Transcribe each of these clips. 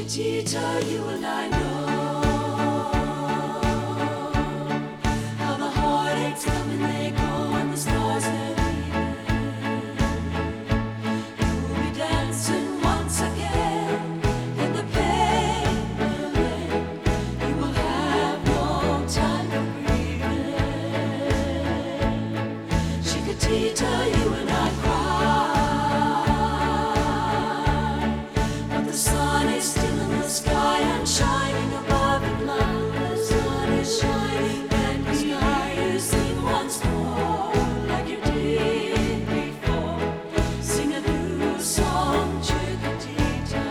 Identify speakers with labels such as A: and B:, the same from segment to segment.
A: Chiquitita, you and I know how the heartaches come and they go and the stars are leaving. You'll be dancing once again in the pavement. You will have no time for grieving. Chiquitita, you and I cry, but the sun is still in the sky and shining above it. Love, the sun is shining and the sky is seen once more like you did before. Sing a new song, Chiquitita.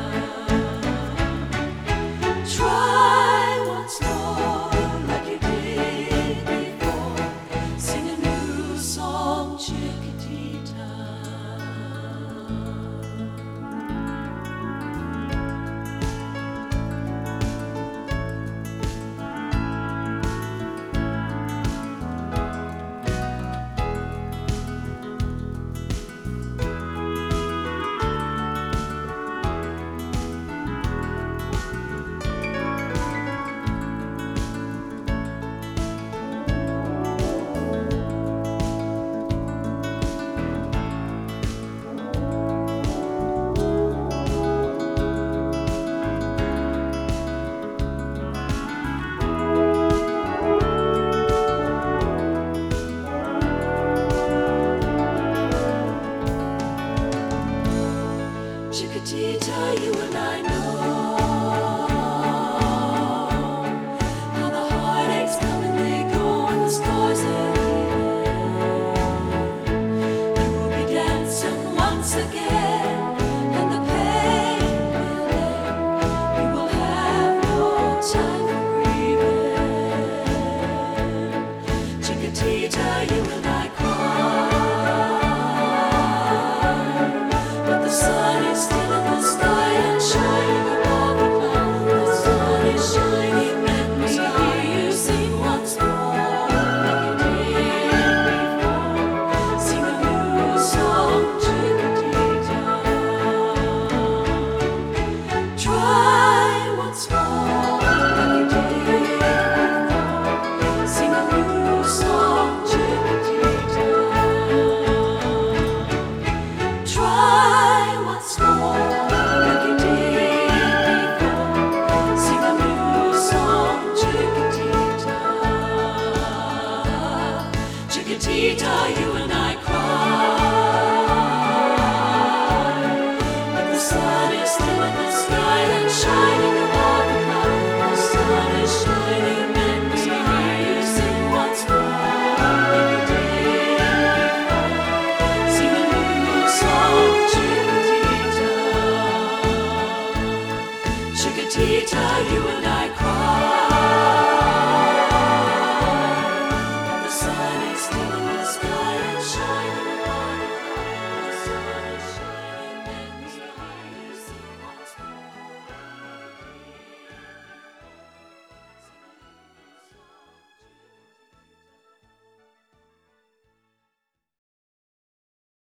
A: Try once more like you did before. Sing a new song, Chiquitita. Chiquitita, you and I know how the heartaches come and they go and the stars are leaving. You will be dancing once again in the pavement. You will have no time for grieving. Chiquitita, you and I cry, but the sun is still in the sky and shining above it. Love, the sun is shining and we hear you sing once more like you did before. Sing a new song, Chiquitita. Try once more like you did before. Sing a new song, Chiquitita. Try once more like you did before. Sing a new song, Chiquitita. Chiquitita, you and I cry, but the sun is still in the sky and shining above the cloud. The sun is shining and we hear you sing once more like you did before. Sing a new song, Chiquitita. Chiquitita, you and